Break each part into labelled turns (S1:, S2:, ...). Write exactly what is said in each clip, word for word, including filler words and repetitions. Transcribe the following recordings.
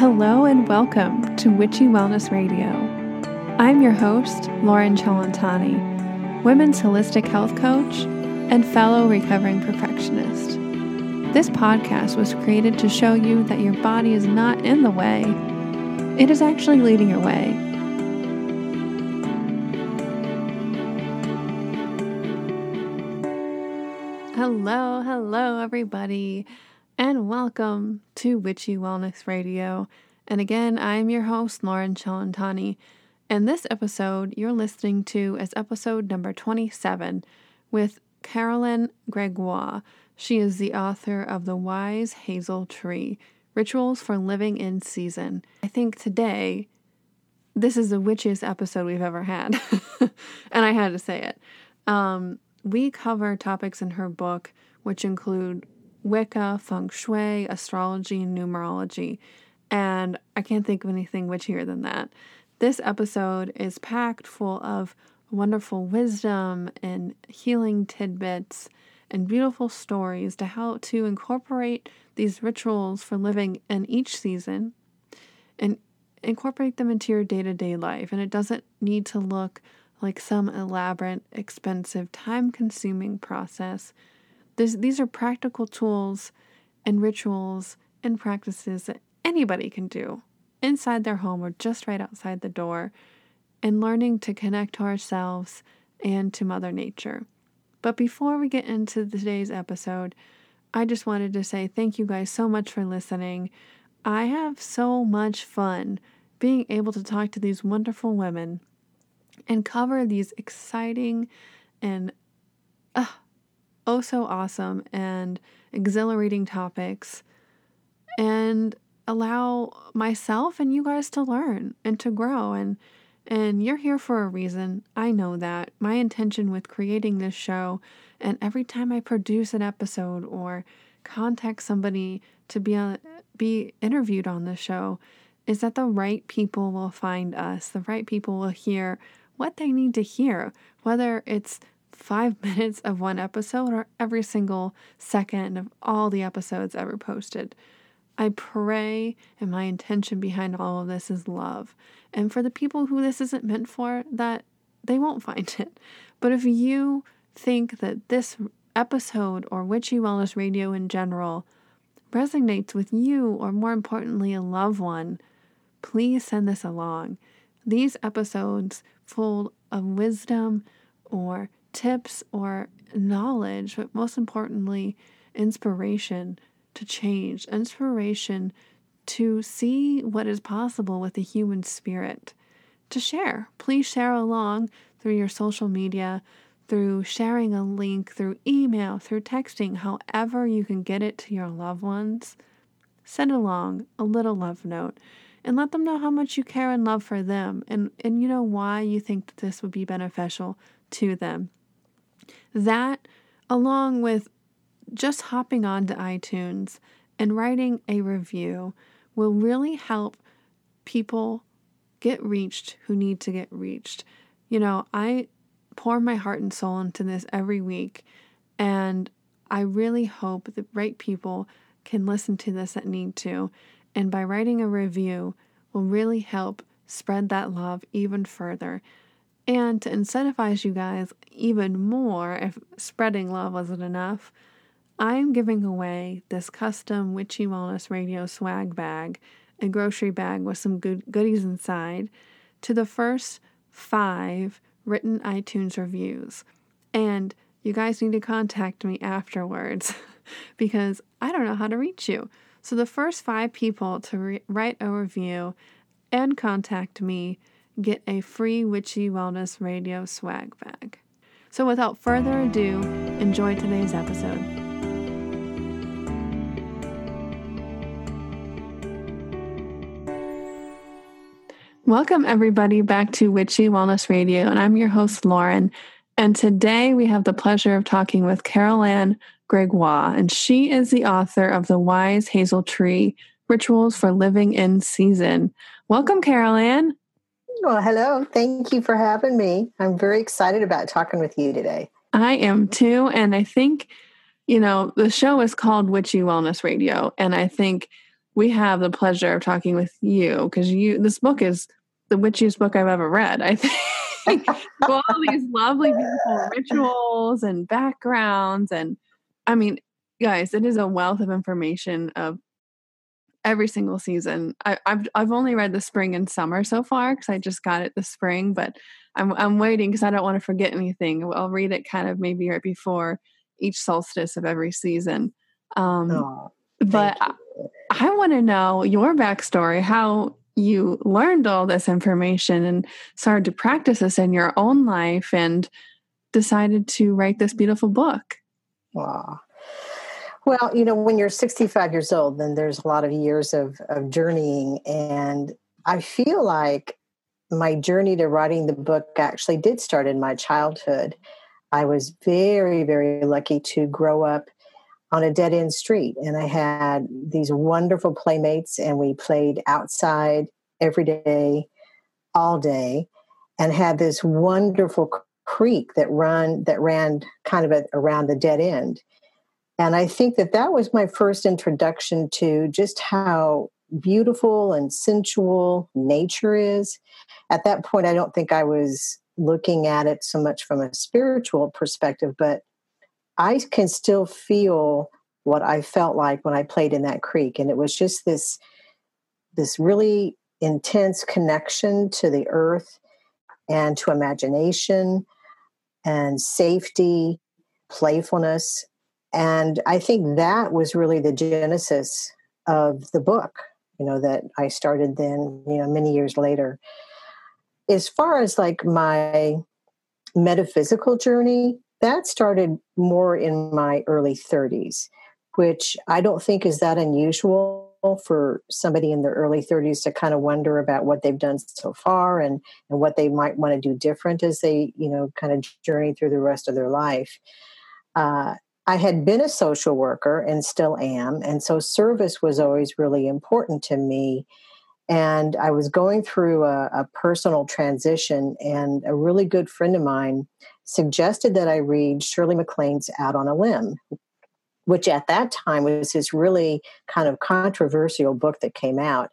S1: Hello and welcome to Witchy Wellness Radio. I'm your host, Lauren Chalantani, women's holistic health coach and fellow recovering perfectionist. This podcast was created to show you that your body is not in the way. It is actually leading your way. Hello, hello everybody, and welcome to Witchy Wellness Radio. And again, I'm your host, Lauren Chalantani, and this episode you're listening to is episode number twenty-seven with Carolyn Gregoire. She is the author of The Wise Hazel Tree, Rituals for Living in Season. I think today, this is the witchiest episode we've ever had, and I had to say it. Um, we cover topics in her book, which include Wicca, Feng Shui, astrology, and numerology, and I can't think of anything witchier than that. This episode is packed full of wonderful wisdom and healing tidbits and beautiful stories to how to incorporate these rituals for living in each season and incorporate them into your day-to-day life. And it doesn't need to look like some elaborate, expensive, time-consuming process. This, these are practical tools and rituals and practices that anybody can do inside their home or just right outside the door, and learning to connect to ourselves and to Mother Nature. But before we get into today's episode, I just wanted to say thank you guys so much for listening. I have so much fun being able to talk to these wonderful women and cover these exciting and uh, oh so awesome and exhilarating topics, and allow myself and you guys to learn and to grow. And and you're here for a reason. I know that. My intention with creating this show, and every time I produce an episode or contact somebody to be on, be interviewed on the show, is that the right people will find us. The right people will hear what they need to hear, whether it's five minutes of one episode or every single second of all the episodes ever posted. I pray, and my intention behind all of this is love. And for the people who this isn't meant for, that they won't find it. But if you think that this episode or Witchy Wellness Radio in general resonates with you, or more importantly, a loved one, please send this along. These episodes full of wisdom or tips or knowledge, but most importantly, inspiration to change, inspiration to see what is possible with the human spirit, to share. Please share along through your social media, through sharing a link, through email, through texting, however you can get it to your loved ones. Send along a little love note and let them know how much you care and love for them, and, and you know why you think that this would be beneficial to them. That, along with just hopping on to iTunes and writing a review, will really help people get reached who need to get reached. You know, I pour my heart and soul into this every week, and I really hope the right people can listen to this that need to, and by writing a review will really help spread that love even further. And to incentivize you guys even more, if spreading love wasn't enough, I'm giving away this custom Witchy Wellness Radio swag bag, a grocery bag with some good goodies inside, to the first five written iTunes reviews. And you guys need to contact me afterwards because I don't know how to reach you. So the first five people to re- write a review and contact me get a free Witchy Wellness Radio swag bag. So without further ado, enjoy today's episode. Welcome everybody back to Witchy Wellness Radio, and I'm your host Lauren. And today we have the pleasure of talking with Carolyn Gregoire, and she is the author of The Wise Hazel Tree, Rituals for Living in Season. Welcome, Carolyn.
S2: Well, hello. Thank you for having me. I'm very excited about talking with you today.
S1: I am too, and I think, you know, the show is called Witchy Wellness Radio, and I think we have the pleasure of talking with you because you, this book is the witchiest book I've ever read, I think. All these lovely, beautiful rituals and backgrounds. And I mean, guys, it is a wealth of information of every single season. I, I've I've only read the spring and summer so far because I just got it this spring, but I'm I'm waiting because I don't want to forget anything. I'll read it kind of maybe right before each solstice of every season. Um,
S2: Oh,
S1: but I, I want to know your backstory, how you learned all this information and started to practice this in your own life and decided to write this beautiful book.
S2: wow. Well, you know, when you're sixty-five years old, then there's a lot of years of, of journeying. And I feel like my journey to writing the book actually did start in my childhood. I was very, very lucky to grow up on a dead end street. And I had these wonderful playmates, and we played outside every day, all day, and had this wonderful creek that run that ran kind of a, around the dead end. And I think that that was my first introduction to just how beautiful and sensual nature is. At that point, I don't think I was looking at it so much from a spiritual perspective, but I can still feel what I felt like when I played in that creek. And it was just this, this really intense connection to the earth and to imagination and safety, playfulness. And I think that was really the genesis of the book, you know, that I started then, you know, many years later. As far as like my metaphysical journey, that started more in my early thirties, which I don't think is that unusual for somebody in their early thirties to kind of wonder about what they've done so far and, and what they might want to do different as they, you know, kind of journey through the rest of their life. Uh, I had been a social worker and still am. And so service was always really important to me. And I was going through a, a personal transition, and a really good friend of mine suggested that I read Shirley MacLaine's Out on a Limb, which at that time was this really kind of controversial book that came out.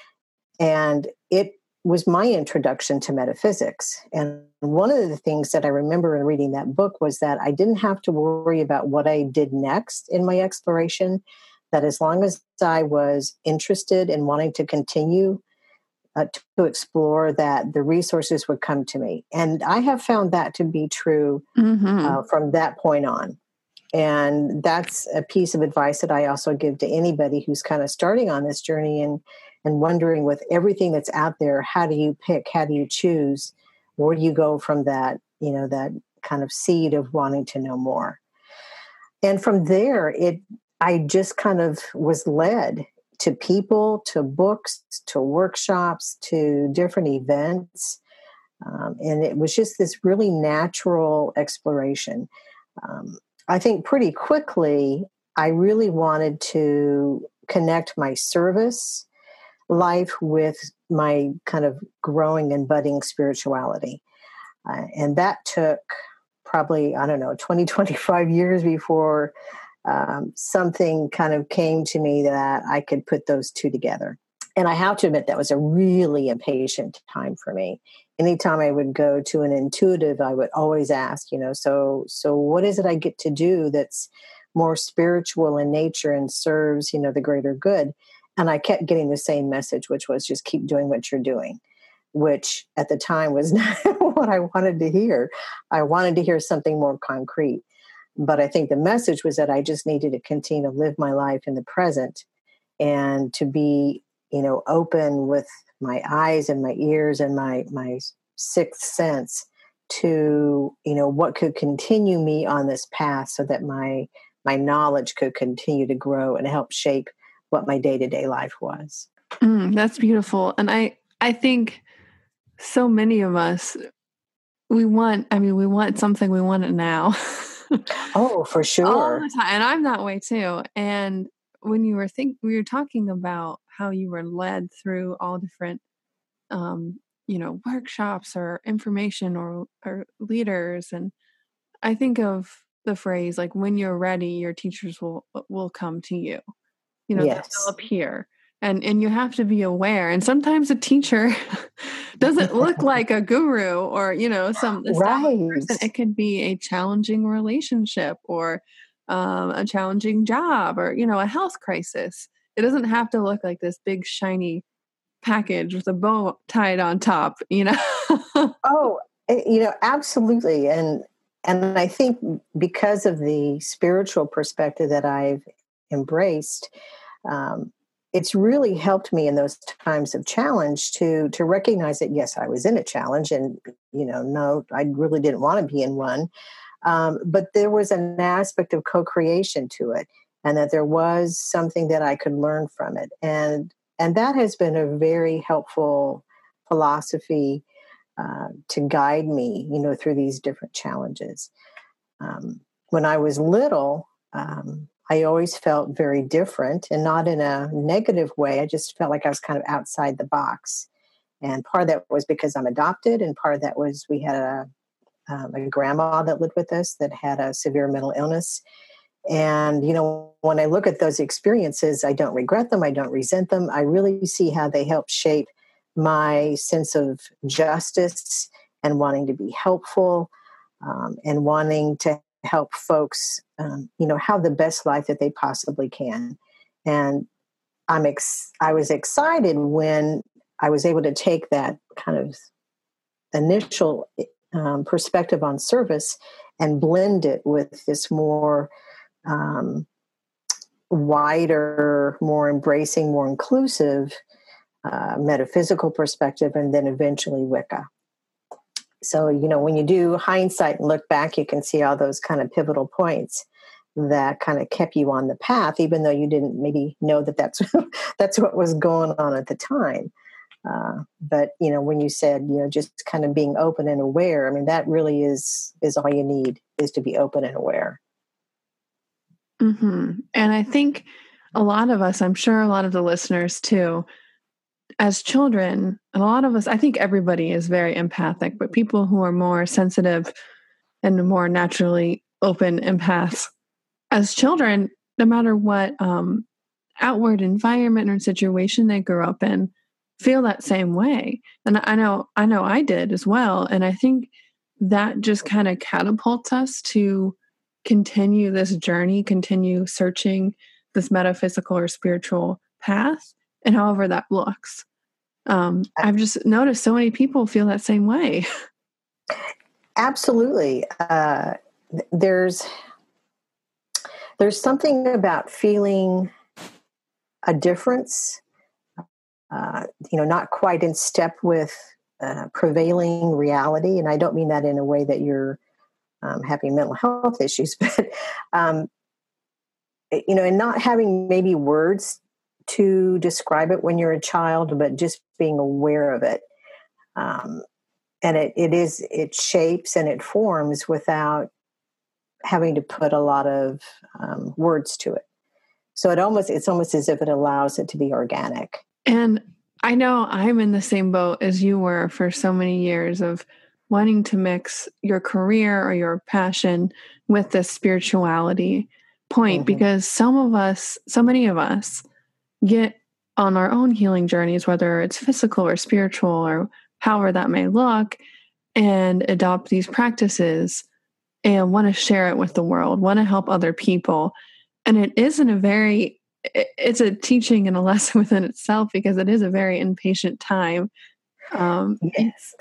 S2: And it was my introduction to metaphysics. And one of the things that I remember in reading that book was that I didn't have to worry about what I did next in my exploration, that as long as I was interested in wanting to continue uh, to explore, that the resources would come to me. And I have found that to be true mm-hmm. uh, from that point on. And that's a piece of advice that I also give to anybody who's kind of starting on this journey and and wondering, with everything that's out there, how do you pick, how do you choose? Where do you go from that, you know, that kind of seed of wanting to know more? And from there, it, I just kind of was led to people, to books, to workshops, to different events. Um, and it was just this really natural exploration. Um, I think pretty quickly, I really wanted to connect my service life with my kind of growing and budding spirituality. Uh, and that took probably, I don't know, twenty, twenty-five years before um, something kind of came to me that I could put those two together. And I have to admit, that was a really impatient time for me. Anytime I would go to an intuitive, I would always ask, you know, so, so what is it I get to do that's more spiritual in nature and serves, you know, the greater good? And I kept getting the same message, which was just keep doing what you're doing, which at the time was not what I wanted to hear. I wanted to hear something more concrete. But I think the message was that I just needed to continue to live my life in the present and to be, you know, open with my eyes and my ears and my, my sixth sense to, you know, what could continue me on this path so that my, my knowledge could continue to grow and help shape what my day-to-day life was.
S1: Mm, that's beautiful. And I, I think so many of us, we want, I mean, we want something, we want it now.
S2: Oh, for sure.
S1: All the time. And I'm that way too. And when you were think we were talking about how you were led through all different, um, you know, workshops or information or, or leaders. And I think of the phrase, like, when you're ready, your teachers will, will come to you. You know,
S2: yes.
S1: they'll appear. And, and you have to be aware. And sometimes a teacher doesn't look like a guru or, you know, some established person.
S2: Right.
S1: It could be a challenging relationship or um, a challenging job or, you know, a health crisis. It doesn't have to look like this big, shiny package with a bow tied on top, you know?
S2: Oh, eh, you know, absolutely. And and I think because of the spiritual perspective that I've embraced, um, it's really helped me in those times of challenge to to recognize that yes, I was in a challenge, and you know, no, I really didn't want to be in one. Um, but there was an aspect of co-creation to it, and that there was something that I could learn from it, and and that has been a very helpful philosophy uh, to guide me, you know, through these different challenges. Um, when I was little, um, I always felt very different, and not in a negative way. I just felt like I was kind of outside the box. And part of that was because I'm adopted, and part of that was we had a, um, a grandma that lived with us that had a severe mental illness. And, you know, when I look at those experiences, I don't regret them. I don't resent them. I really see how they help shape my sense of justice and wanting to be helpful, um, and wanting to help folks, um, you know, have the best life that they possibly can. And I'm ex- I was excited when I was able to take that kind of initial um, perspective on service and blend it with this more um, wider, more embracing, more inclusive uh, metaphysical perspective, and then eventually Wicca. So, you know, when you do hindsight and look back, you can see all those kind of pivotal points that kind of kept you on the path, even though you didn't maybe know that that's that's what was going on at the time. Uh, but you know, when you said, you know, just kind of being open and aware, I mean, that really is is all you need, is to be open and aware.
S1: Mm-hmm. And I think a lot of us, I'm sure a lot of the listeners too, as children, a lot of us, I think everybody is very empathic, but people who are more sensitive and more naturally open empaths, as children, no matter what um, outward environment or situation they grew up in, feel that same way. And I know, I know I did as well. And I think that just kind of catapults us to continue this journey, continue searching this metaphysical or spiritual path, and however that looks. Um, I've just noticed so many people feel that same way.
S2: Absolutely. Uh, there's there's something about feeling a difference, uh, you know, not quite in step with uh, prevailing reality. And I don't mean that in a way that you're um, having mental health issues, but, um, you know, and not having maybe words to describe it when you're a child, but just being aware of it. Um, and it, it is, it shapes and it forms without having to put a lot of um, words to it. So it almost, it's almost as if it allows it to be organic.
S1: And I know I'm in the same boat as you were for so many years of wanting to mix your career or your passion with this spirituality point, mm-hmm. because some of us, so many of us get on our own healing journeys, whether it's physical or spiritual or however that may look, and adopt these practices and want to share it with the world, want to help other people. And it isn't a very, it's a teaching and a lesson within itself, because it is a very impatient time. Um,
S2: yes.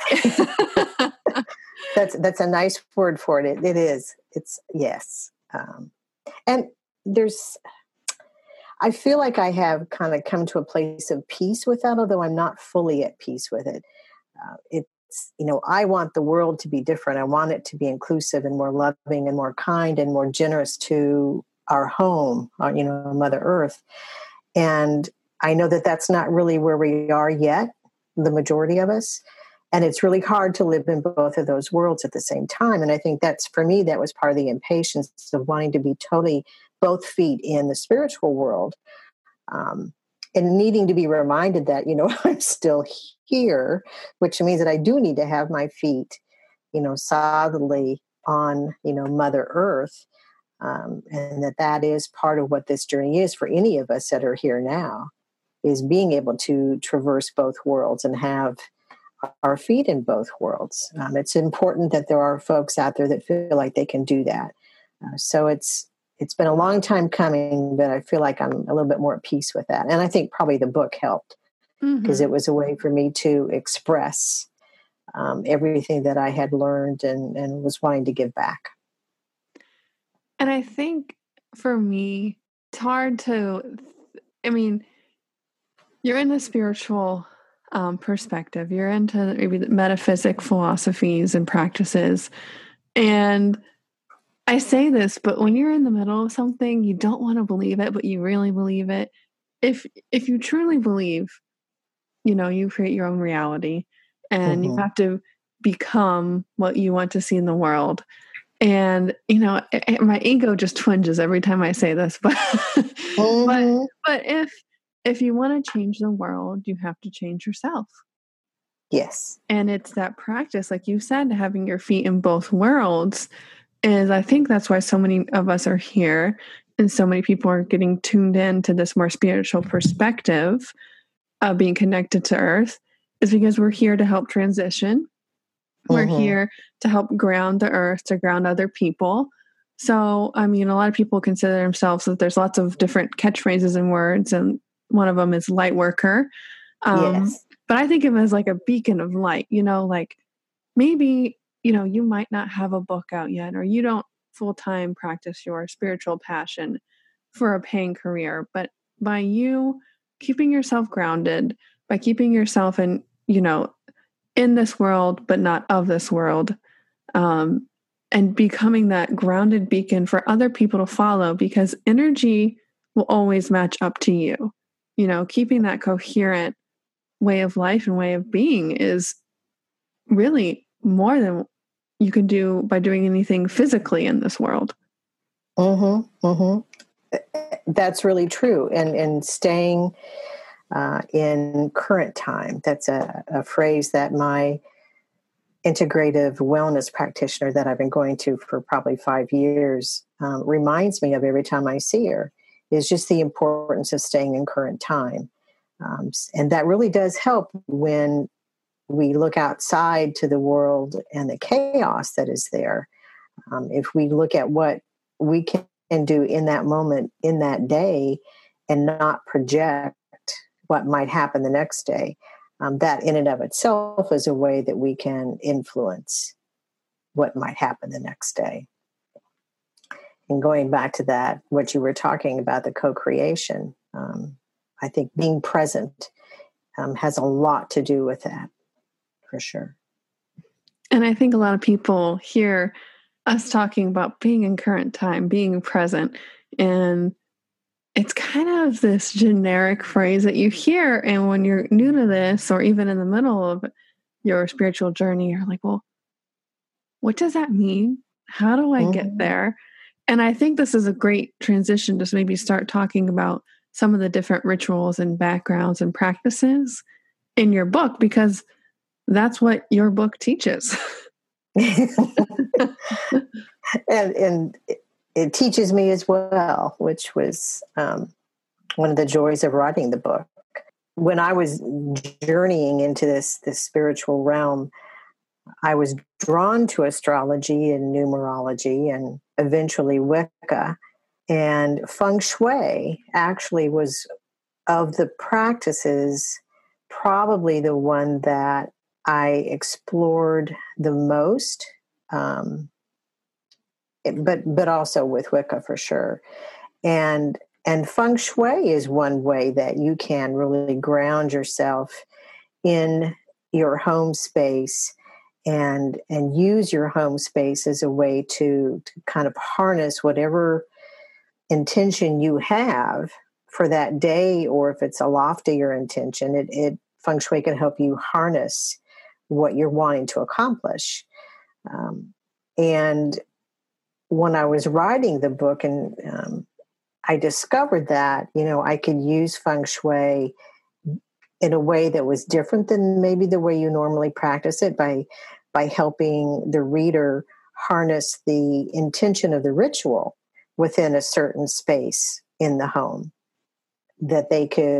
S2: that's, that's a nice word for it. It, it is. It's yes. Um, and there's, I feel like I have kind of come to a place of peace with that, although I'm not fully at peace with it. Uh, it's, you know, I want the world to be different. I want it to be inclusive and more loving and more kind and more generous to our home, our, you know, Mother Earth. And I know that that's not really where we are yet, the majority of us. And it's really hard to live in both of those worlds at the same time. And I think that's, for me, that was part of the impatience of wanting to be totally both feet in the spiritual world, um, and needing to be reminded that, you know, I'm still here, which means that I do need to have my feet, you know, solidly on, you know, Mother Earth. Um, and that that is part of what this journey is for any of us that are here now. is being able to traverse both worlds and have our feet in both worlds. Um, it's important that there are folks out there that feel like they can do that. Uh, so it's it's been a long time coming, but I feel like I'm a little bit more at peace with that. And I think probably the book helped because
S1: Mm-hmm.
S2: it was a way for me to express um, everything that I had learned and, and was wanting to give back.
S1: And I think for me, it's hard to, I mean, you're in the spiritual um, perspective, you're into maybe the metaphysic philosophies and practices. And I say this, but when you're in the middle of something, you don't want to believe it, but you really believe it. If if you truly believe, you know, you create your own reality and you
S2: Mm-hmm.
S1: have to become what you want to see in the world. And, you know, my ego just twinges every time I say this, but but
S2: Mm-hmm.
S1: but if if you want to change the world, you have to change yourself.
S2: Yes.
S1: And it's that practice, like you said, having your feet in both worlds is, I think that's why so many of us are here and so many people are getting tuned in to this more spiritual perspective of being connected to earth, is because we're here to help transition. We're
S2: Mm-hmm.
S1: here to help ground the earth, to ground other people. So, I mean, a lot of people consider themselves that there's lots of different catchphrases and words, and one of them is light worker. Um,
S2: Yes.
S1: but I think of it as like a beacon of light, you know, like maybe, you know, you might not have a book out yet, or you don't full time practice your spiritual passion for a paying career, but by you keeping yourself grounded, by keeping yourself in, you know, in this world, but not of this world, um, and becoming that grounded beacon for other people to follow, because energy will always match up to you. You know, keeping that coherent way of life and way of being is really more than you can do by doing anything physically in this world.
S2: Mm-hmm. Mm-hmm. That's really true. And and staying uh, in current time. That's a, a phrase that my integrative wellness practitioner that I've been going to for probably five years um, reminds me of every time I see her, is just the importance of staying in current time. Um, and that really does help when we look outside to the world and the chaos that is there. Um, if we look at what we can do in that moment, in that day, and not project what might happen the next day, um, that in and of itself is a way that we can influence what might happen the next day. And going back to that, what you were talking about, the co-creation, um, I think being present um, has a lot to do with that, for sure.
S1: And I think a lot of people hear us talking about being in current time, being present, and it's kind of this generic phrase that you hear. And when you're new to this, or even in the middle of your spiritual journey, you're like, well, what does that mean? How do I get
S2: Mm-hmm.
S1: there? And I think this is a great transition to maybe start talking about some of the different rituals and backgrounds and practices in your book, because that's what your book teaches.
S2: and and it teaches me as well, which was um, one of the joys of writing the book. When I was journeying into this this spiritual realm, I was drawn to astrology and numerology and eventually Wicca. And feng shui actually was, of the practices, probably the one that I explored the most. Um, it, but but also with Wicca for sure. And and feng shui is one way that you can really ground yourself in your home space and and use your home space as a way to, to kind of harness whatever intention you have for that day, or if it's a loftier intention, it, it feng shui can help you harness what you're wanting to accomplish. Um, and when I was writing the book, and um, I discovered that, you know, I could use feng shui in a way that was different than maybe the way you normally practice it, by by helping the reader harness the intention of the ritual within a certain space in the home, that they could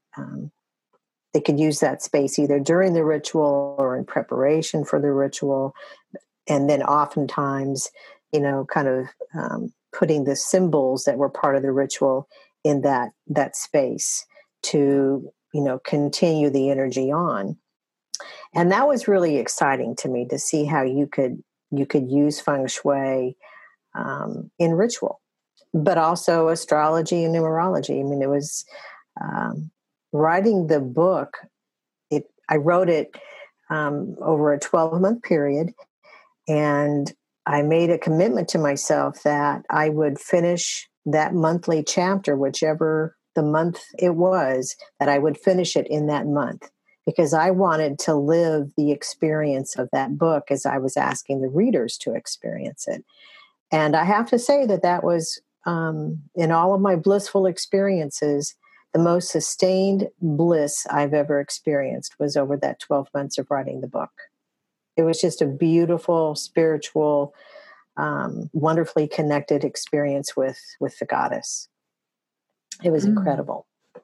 S2: um, they could use that space either during the ritual or in preparation for the ritual. And then oftentimes, you know, kind of um, putting the symbols that were part of the ritual in that that space to, you know, continue the energy on. And that was really exciting to me to see how you could you could use feng shui um, in ritual, but also astrology and numerology. I mean, it was um, writing the book. It I wrote it um, over a twelve month period, and I made a commitment to myself that I would finish that monthly chapter, whichever the month it was, that I would finish it in that month, because I wanted to live the experience of that book as I was asking the readers to experience it. And I have to say that that was, um, in all of my blissful experiences, the most sustained bliss I've ever experienced was over that twelve months of writing the book. It was just a beautiful, spiritual, um, wonderfully connected experience with, with the goddess. It was
S1: Mm.
S2: incredible.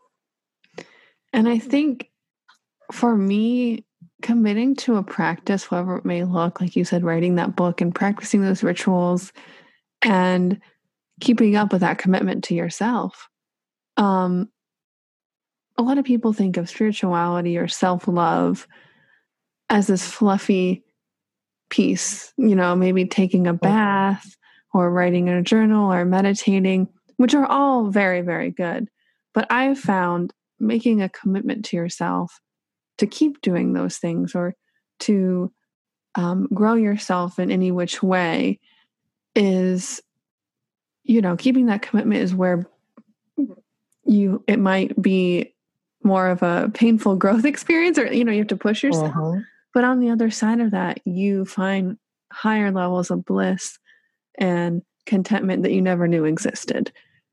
S1: And I think for me, committing to a practice, whatever it may look, like you said, writing that book and practicing those rituals and keeping up with that commitment to yourself. Um, a lot of people think of spirituality or self-love as this fluffy piece, you know, maybe taking a bath or writing in a journal or meditating, which are all very, very good. But I've found making a commitment to yourself to keep doing those things or to um, grow yourself in any which way is, you know, keeping that commitment is where you, it might be more of a painful growth experience, or, you know, you have to push yourself. Uh-huh. But on the other side of that, you find higher levels of bliss and contentment that you never knew existed.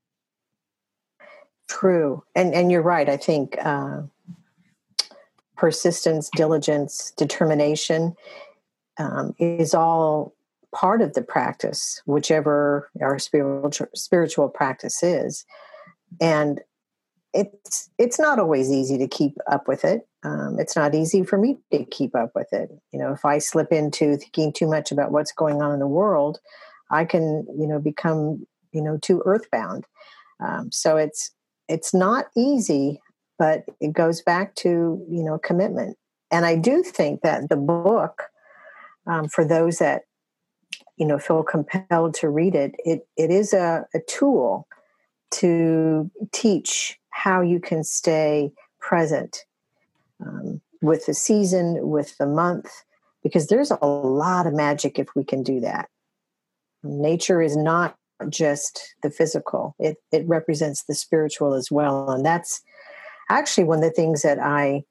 S2: True. And and you're right. I think uh, persistence, diligence, determination um, is all part of the practice, whichever our spiritual spiritual practice is. And it's it's not always easy to keep up with it. Um, it's not easy for me to keep up with it. You know, if I slip into thinking too much about what's going on in the world, I can, you know, become, you know, too earthbound. Um, so it's it's not easy, but it goes back to, you know, commitment. And I do think that the book, um, for those that, you know, feel compelled to read it, it it is a, a tool to teach how you can stay present um, with the season, with the month, because there's a lot of magic if we can do that. Nature is not just the physical. It it represents the spiritual as well. And that's actually one of the things that I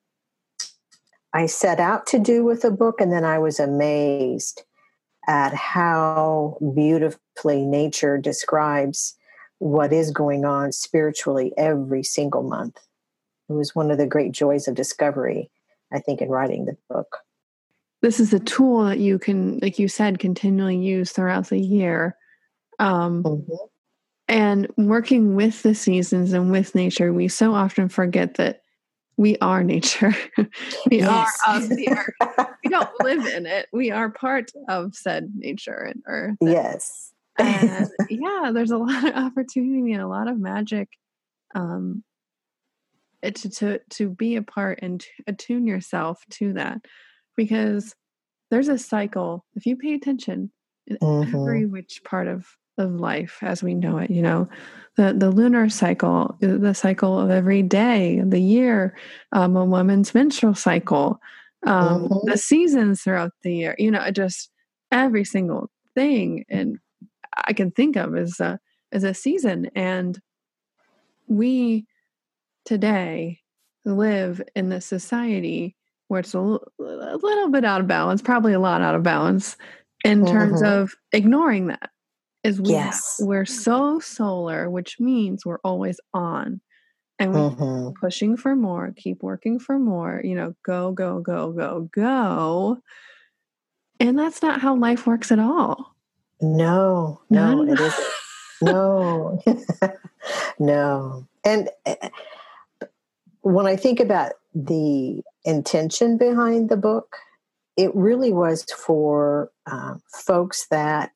S2: I set out to do with the book, and then I was amazed at how beautifully nature describes what is going on spiritually every single month. It was one of the great joys of discovery, I think, in writing the book.
S1: This is a tool that you can, like you said, continually use throughout the year. Um, mm-hmm. And working with the seasons and with nature, we so often forget that we are nature. we yes. are of the earth. We don't live in it. We are part of said nature and earth.
S2: Yes.
S1: And yeah, there's a lot of opportunity and a lot of magic um, to, to, to be a part and to attune yourself to that. Because there's a cycle, if you pay attention, in mm-hmm. every which part of, of life as we know it, you know, the, the lunar cycle, the cycle of every day of the year, um, a woman's menstrual cycle, um, mm-hmm. the seasons throughout the year, you know, just every single thing and I can think of as a, as a season. And we today live in this society where it's a, l- a little bit out of balance, probably a lot out of balance in mm-hmm. terms of ignoring that. Is we
S2: yes.
S1: have, we're so solar, which means we're always on and we mm-hmm. keep pushing for more, keep working for more, you know, go, go, go, go, go. And that's not how life works at all.
S2: No, no, it isn't. No, no. And when I think about the intention behind the book, it really was for uh, folks that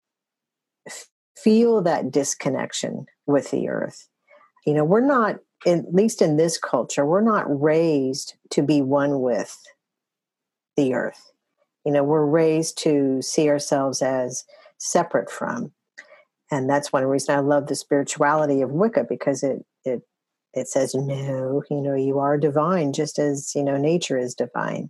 S2: f- feel that disconnection with the earth. You know, we're not, at least in this culture, we're not raised to be one with the earth. You know, we're raised to see ourselves as separate from. And that's one reason I love the spirituality of Wicca, because it it it says, no, you know, you are divine, just as, you know, nature is divine.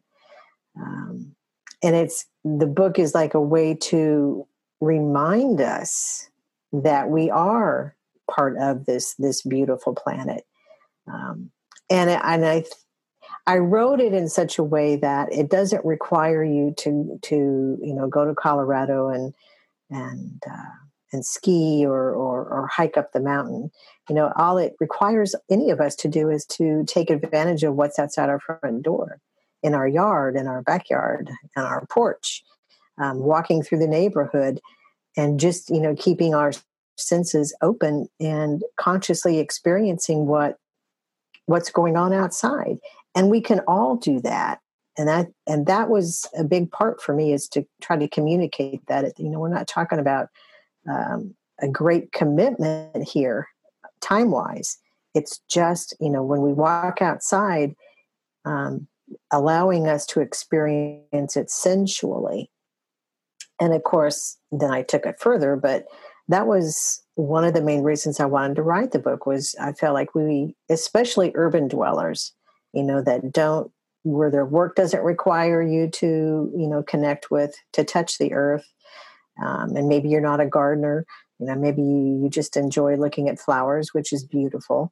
S2: Um, and it's, the book is like a way to remind us that we are part of this this beautiful planet. Um, and and I I wrote it in such a way that it doesn't require you to to you know go to Colorado and and uh, and ski or, or or hike up the mountain. You know, all it requires any of us to do is to take advantage of what's outside our front door, in our yard, in our backyard, on our porch, um, walking through the neighborhood, and just, you know, keeping our senses open and consciously experiencing what what's going on outside. And we can all do that. And that and that was a big part for me, is to try to communicate that, you know, we're not talking about um, a great commitment here, time wise. It's just, you know, when we walk outside, um, allowing us to experience it sensually. And of course, then I took it further, but that was one of the main reasons I wanted to write the book. Was I felt like we, especially urban dwellers, you know, that don't, where their work doesn't require you to, you know, connect with, to touch the earth. Um, and maybe you're not a gardener, you know, maybe you just enjoy looking at flowers, which is beautiful.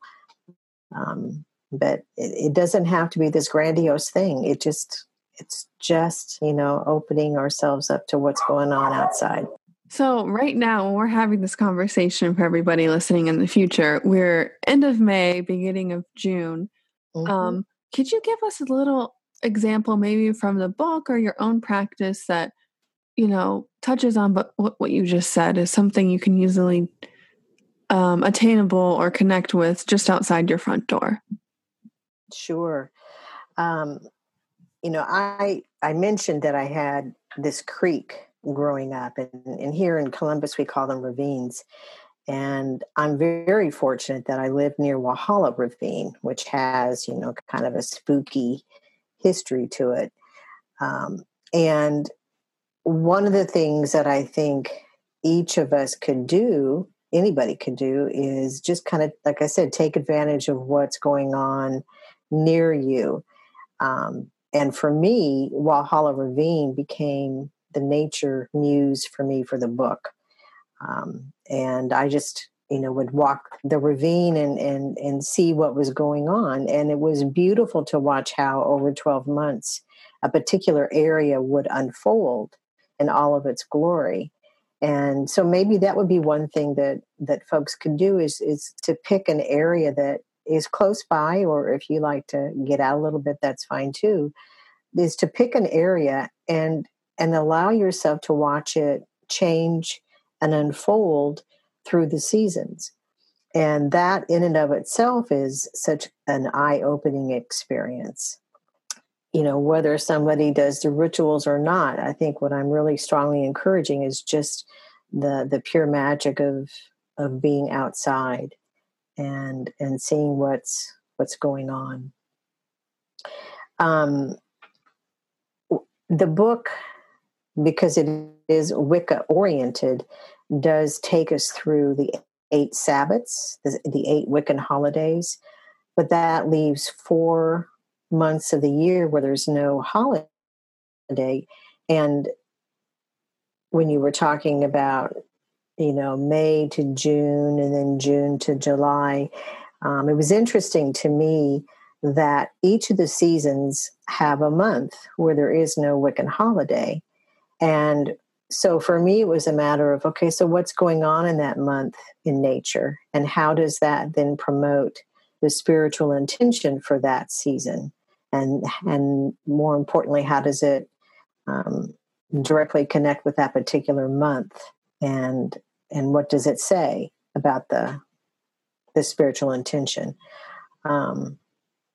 S2: Um, but it, it doesn't have to be this grandiose thing. It just, it's just, you know, opening ourselves up to what's going on outside.
S1: So right now, when we're having this conversation, for everybody listening in the future, we're end of May, beginning of June.
S2: Mm-hmm.
S1: Um, could you give us a little example, maybe from the book or your own practice, that, you know, touches on but what, what you just said is something you can easily um, attainable or connect with just outside your front door?
S2: Sure. Um, you know, I I mentioned that I had this creek growing up, and, and here in Columbus we call them ravines. And I'm very fortunate that I live near Walhalla Ravine, which has, you know, kind of a spooky history to it. Um, and one of the things that I think each of us could do, anybody could do, is just kind of, like I said, take advantage of what's going on near you. Um, and for me, Walhalla Ravine became the nature muse for me for the book. Um, and I just, you know, would walk the ravine and, and, and see what was going on. And it was beautiful to watch how over twelve months, a particular area would unfold in all of its glory. And so maybe that would be one thing that, that folks could do, is, is to pick an area that is close by, or if you like to get out a little bit, that's fine too, is to pick an area and, and allow yourself to watch it change and unfold through the seasons. And that in and of itself is such an eye-opening experience. You know, whether somebody does the rituals or not, I think what I'm really strongly encouraging is just the the pure magic of of being outside and and seeing what's what's going on. Um, the book, because it is Wicca oriented, does take us through the eight Sabbats, the, the eight Wiccan holidays, but that leaves four months of the year where there's no holiday. And when you were talking about, you know, May to June and then June to July, um, it was interesting to me that each of the seasons have a month where there is no Wiccan holiday. And so for me, it was a matter of, okay, so what's going on in that month in nature? And how does that then promote the spiritual intention for that season? And, and more importantly, how does it um, directly connect with that particular month? And, and what does it say about the, the spiritual intention? Um,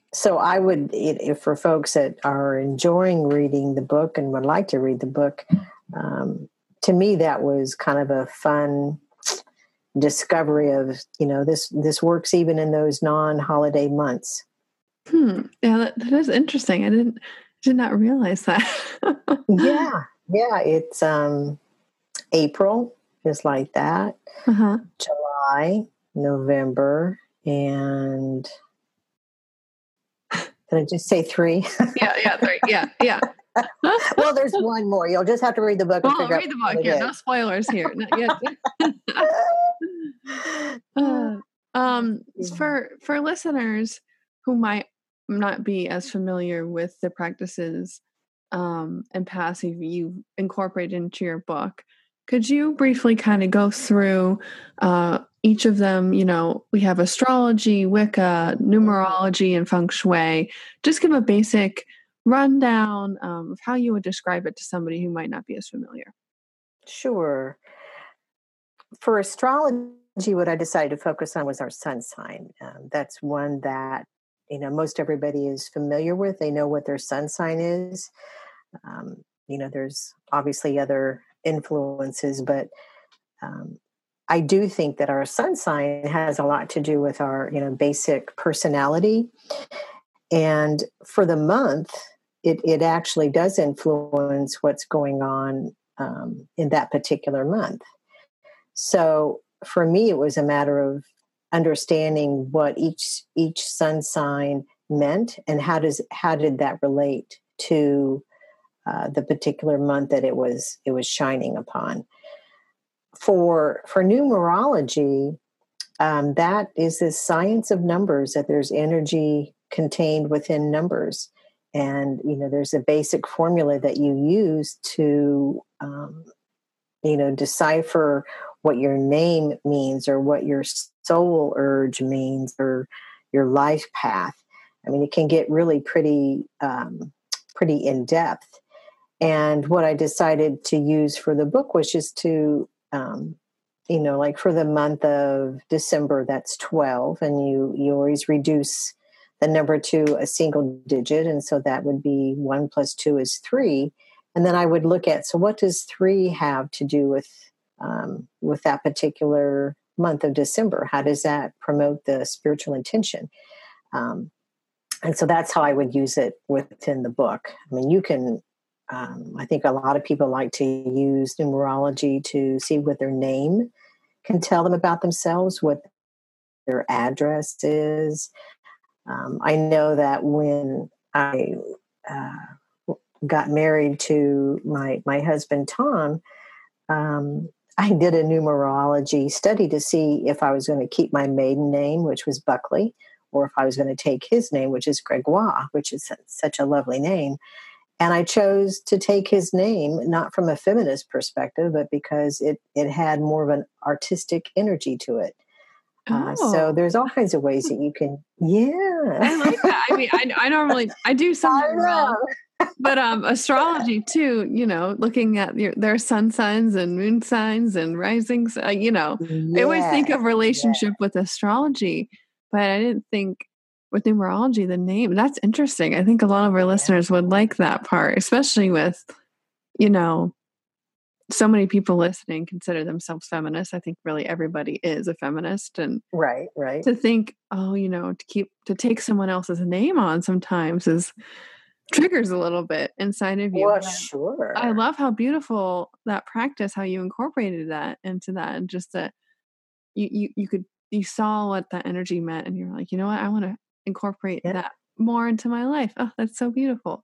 S2: so I would, if for folks that are enjoying reading the book and would like to read the book, um, to me that was kind of a fun discovery of, you know, this this works even in those non-holiday months.
S1: Hmm. Yeah, that, that is interesting. I didn't did not realize that.
S2: Yeah, yeah. It's um, April is like that.
S1: Uh-huh.
S2: July, November, and did I just say three?
S1: Yeah, yeah, three. Yeah, yeah.
S2: Well, there's one more. You'll just have to read the book and
S1: Well,
S2: figure out
S1: read the
S2: what
S1: book.
S2: it
S1: Yeah,
S2: is.
S1: no spoilers here. Not yet. uh, um, for for listeners who might not be as familiar with the practices um, and passive you incorporate into your book, could you briefly kind of go through uh, each of them? You know, we have astrology, Wicca, numerology, and feng shui. Just give a basic rundown um, of how you would describe it to somebody who might not be as familiar.
S2: Sure. For astrology, what I decided to focus on was our sun sign. Um, that's one that, you know, most everybody is familiar with. They know what their sun sign is. Um, you know, there's obviously other influences, but um, I do think that our sun sign has a lot to do with our, you know, basic personality. And for the month, it, it actually does influence what's going on um, in that particular month. So for me, it was a matter of understanding what each each sun sign meant and how does how did that relate to uh, the particular month that it was it was shining upon. For for numerology, um, that is the science of numbers. That there's energy contained within numbers, and you know there's a basic formula that you use to um, you know decipher what your name means or what your soul urge means or your life path. I mean, it can get really pretty um, pretty in depth. And what I decided to use for the book was just to, um, you know, like for the month of December, that's twelve, and you you always reduce the number to a single digit, and so that would be one plus two is three. And then I would look at, so what does three have to do with um, with that particular month of December? How does that promote the spiritual intention? Um, and so that's how I would use it within the book. I mean, you can. Um, I think a lot of people like to use numerology to see what their name can tell them about themselves, what their address is. Um, I know that when I uh, got married to my my husband Tom, um, I did a numerology study to see if I was going to keep my maiden name, which was Buckley, or if I was going to take his name, which is Gregoire, which is such a lovely name. And I chose to take his name, not from a feminist perspective, but because it, it had more of an artistic energy to it. Uh, so
S1: Oh,
S2: there's all kinds of ways that you can, yeah.
S1: I like that. I mean, I, I normally, I do some
S2: I know.
S1: but um, astrology too, you know, looking at your, their sun signs and moon signs and risings, uh, you know, I always think
S2: Yeah,
S1: of relationship with astrology, but I didn't think with numerology, the name. That's interesting. I think a lot of our
S2: yeah,
S1: listeners would like that part, especially with, you know, so many people listening consider themselves feminists. I think really everybody is a feminist. And
S2: right, right.
S1: to think, oh, you know, to keep, to take someone else's name on sometimes is triggers a little bit inside of you.
S2: Well,
S1: But I, I
S2: sure.
S1: love how beautiful that practice, how you incorporated that into that, and just that you, you, you could, you saw what that energy meant and you're like, you know what, I want to incorporate
S2: Yeah.
S1: that more into my life. Oh, that's so beautiful.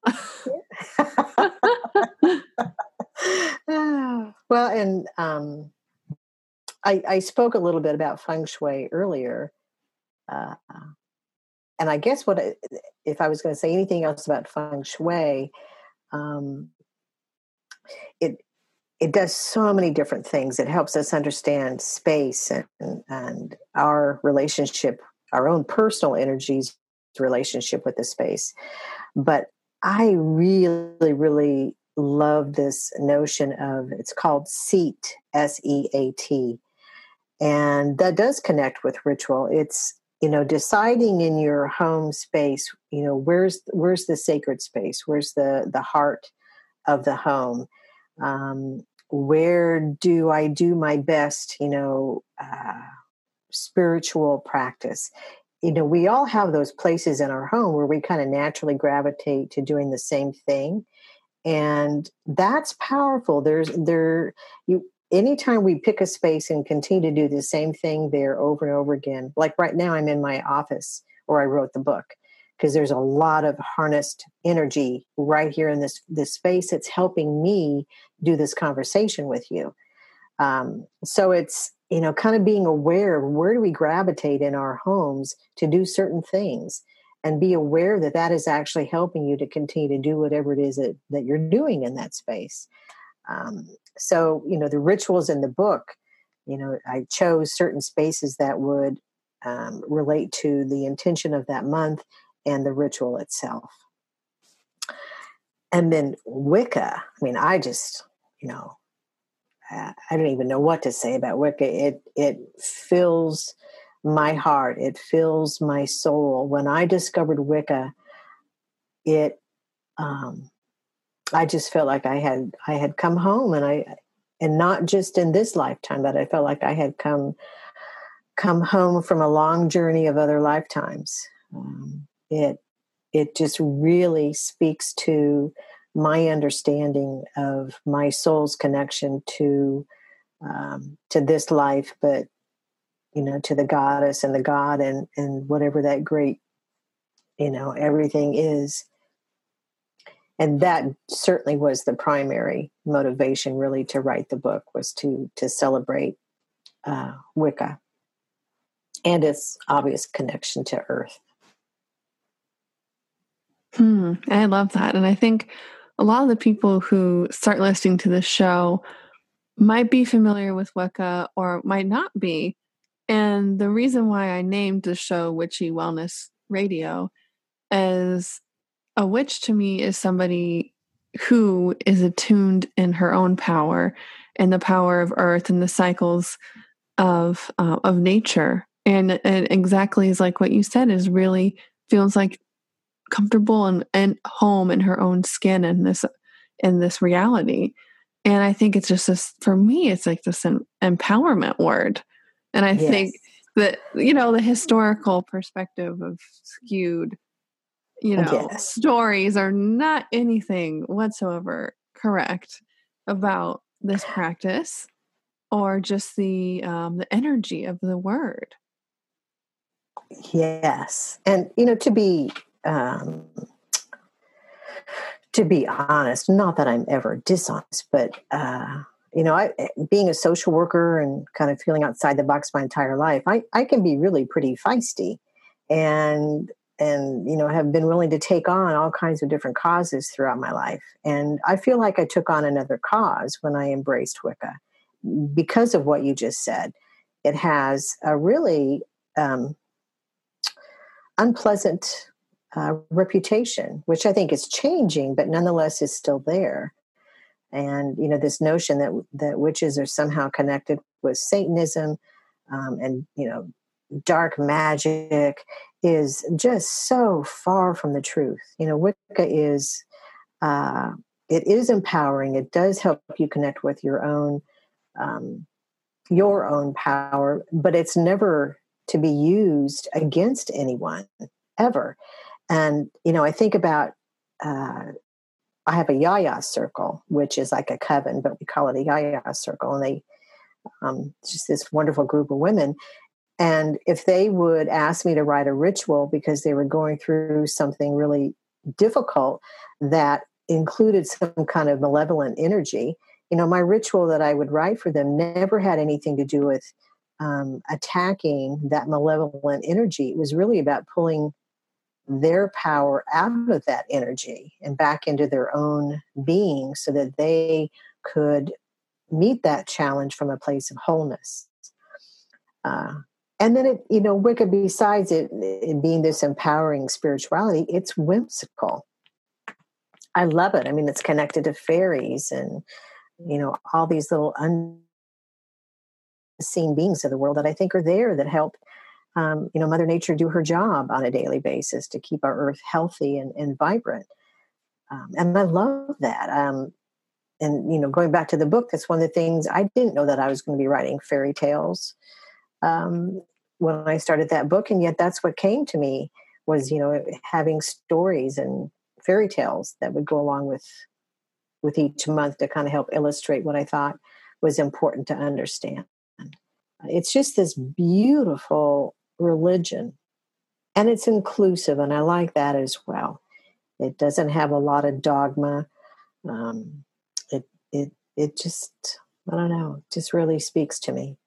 S2: Well, and um, I, I spoke a little bit about feng shui earlier. Uh, and I guess what I, if I was going to say anything else about feng shui, um, it it does so many different things. It helps us understand space and and our relationship, our own personal energies relationship with the space. But I really, really love this notion of, it's called SEAT, S E A T, and that does connect with ritual. It's you know, deciding in your home space, you know, where's where's the sacred space? Where's the the heart of the home? Um, where do I do my best, you know, uh, spiritual practice? You know, we all have those places in our home where we kind of naturally gravitate to doing the same thing. And that's powerful. There's there you anytime we pick a space and continue to do the same thing there over and over again. Like right now I'm in my office where I wrote the book, because there's a lot of harnessed energy right here in this this space that's helping me do this conversation with you. Um, so it's, you know, kind of being aware of where do we gravitate in our homes to do certain things, and be aware that that is actually helping you to continue to do whatever it is that, that you're doing in that space. Um, so, you know, the rituals in the book, you know, I chose certain spaces that would um, relate to the intention of that month and the ritual itself. And then Wicca, I mean, I just, you know, I don't even know what to say about Wicca. It it fills my heart. It fills my soul. When I discovered Wicca, it um, I just felt like I had I had come home, and I and not just in this lifetime, but I felt like I had come come home from a long journey of other lifetimes. Um, it it just really speaks to my understanding of my soul's connection to um, to this life, but you know, to the goddess and the God and and whatever that great, you know, everything is. And that certainly was the primary motivation, really, to write the book, was to to celebrate uh, Wicca and its obvious connection to Earth.
S1: Hmm, I love that. And I think a lot of the people who start listening to this show might be familiar with Wicca or might not be. And the reason why I named the show Witchy Wellness Radio is a witch to me is somebody who is attuned in her own power and the power of Earth and the cycles of uh, of nature. And, and exactly is like what you said, is really feels like comfortable and, and home in her own skin in this in this reality. And I think it's just this, for me, it's like this em- empowerment word. And I
S2: Yes.
S1: think that, you know, the historical perspective of skewed, you know,
S2: Yes.
S1: stories are not anything whatsoever correct about this practice or just the um, the energy of the word.
S2: Yes. And, you know, to be, um, to be honest, not that I'm ever dishonest, but, uh, you know, I, being a social worker and kind of feeling outside the box my entire life, I, I can be really pretty feisty and, and, you know, have been willing to take on all kinds of different causes throughout my life. And I feel like I took on another cause when I embraced Wicca because of what you just said. It has a really, um, unpleasant uh, reputation, which I think is changing, but nonetheless is still there. And you know, this notion that that witches are somehow connected with Satanism um, and you know, dark magic is just so far from the truth. You know, Wicca is uh, it is empowering. It does help you connect with your own um, your own power, but it's never to be used against anyone ever. And, you know, I think about, uh, I have a Yaya circle, which is like a coven, but we call it a Yaya circle. And they, um, it's just this wonderful group of women. And if they would ask me to write a ritual because they were going through something really difficult that included some kind of malevolent energy, you know, my ritual that I would write for them never had anything to do with um, attacking that malevolent energy. It was really about pulling their power out of that energy and back into their own being so that they could meet that challenge from a place of wholeness. Uh, and then, it, you know, Wicca, besides it, it being this empowering spirituality, it's whimsical. I love it. I mean, it's connected to fairies and, you know, all these little unseen beings of the world that I think are there that help um, you know, Mother Nature do her job on a daily basis to keep our earth healthy and, and vibrant. Um, and I love that. Um, and, you know, going back to the book, that's one of the things I didn't know that I was going to be writing fairy tales um, when I started that book. And yet that's what came to me was, you know, having stories and fairy tales that would go along with with each month to kind of help illustrate what I thought was important to understand. It's just this beautiful religion, and it's inclusive, and I like that as well. It doesn't have a lot of dogma. Um, it it it just, I don't know, just really speaks to me.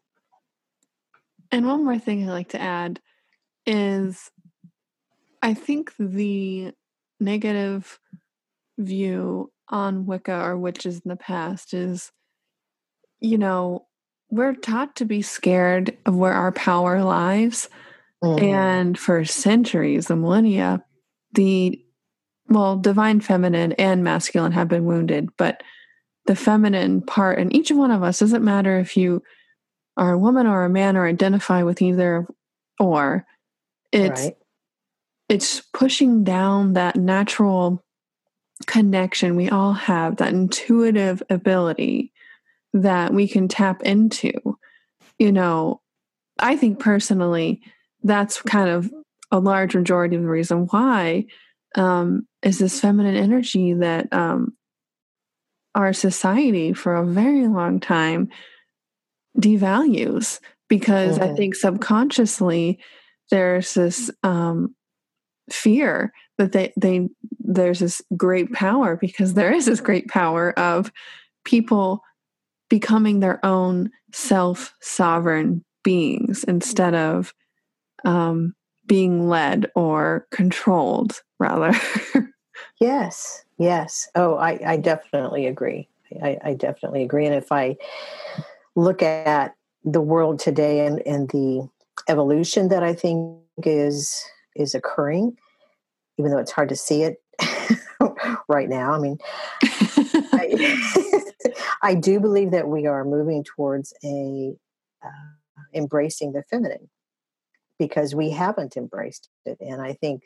S1: And one more thing I'd like to add is I think the negative view on Wicca or witches in the past is, you know, we're taught to be scared of where our power lies. Mm-hmm. And for centuries, the millennia, the, well, divine feminine and masculine have been wounded, but the feminine part in each one of us, doesn't matter if you are a woman or a man or identify with either or, it's, right. It's pushing down that natural connection we all have, that intuitive ability that we can tap into. You know, I think personally, that's kind of a large majority of the reason why um, is this feminine energy that um, our society for a very long time devalues, because mm-hmm. I think subconsciously there's this um, fear that they, they there's this great power, because there is this great power of people becoming their own self-sovereign beings instead of um, being led or controlled, rather.
S2: Yes, yes. Oh, I, I definitely agree. I, I definitely agree. And if I look at the world today and, and the evolution that I think is is occurring, even though it's hard to see it right now. I mean, I, I do believe that we are moving towards a uh, embracing the feminine, because we haven't embraced it. And I think